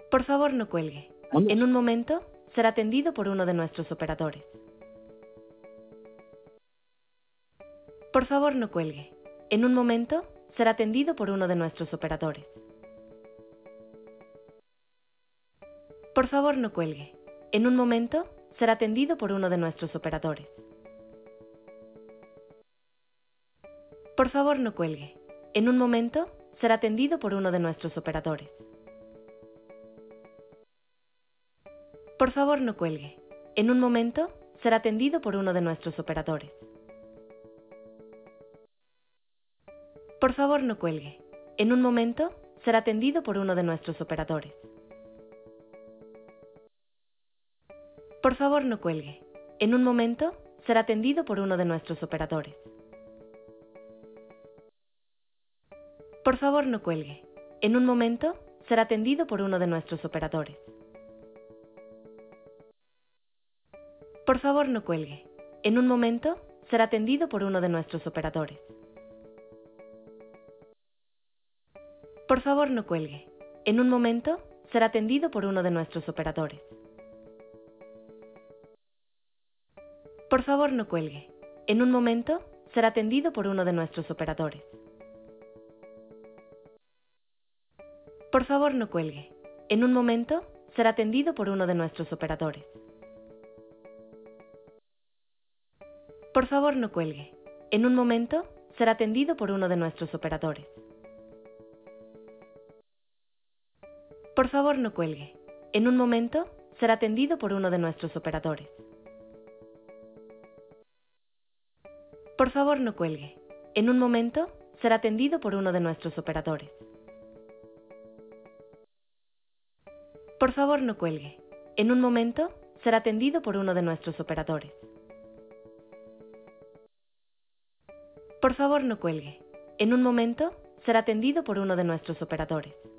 Por favor, no cuelgue. En un momento, será atendido por uno de nuestros operadores. Por favor, no cuelgue. En un momento, será atendido por uno de nuestros operadores. Por favor, no cuelgue. En un momento, será atendido por uno de nuestros operadores. Por favor, no cuelgue. En un momento, será atendido por uno de nuestros operadores. Por favor, no cuelgue. En un momento, será atendido por uno de nuestros operadores. Por favor, no cuelgue. En un momento, será atendido por uno de nuestros operadores. Por favor, no cuelgue. En un momento, será atendido por uno de nuestros operadores. Por favor, no cuelgue. En un momento, será atendido por uno de nuestros operadores. Por favor, no cuelgue. En un momento, será atendido por uno de nuestros operadores. Por favor, no cuelgue. En un momento, será atendido por uno de nuestros operadores. Por favor, no cuelgue. En un momento, será atendido por uno de nuestros operadores. Por favor, no cuelgue. En un momento, será atendido por uno de nuestros operadores. Por favor, no cuelgue. En un momento, será atendido por uno de nuestros operadores. Por favor, no cuelgue. En un momento, será atendido por uno de nuestros operadores. Por favor, no cuelgue. En un momento, será atendido por uno de nuestros operadores. Por favor, no cuelgue. En un momento, será atendido por uno de nuestros operadores. Por favor, no cuelgue. En un momento, será atendido por uno de nuestros operadores.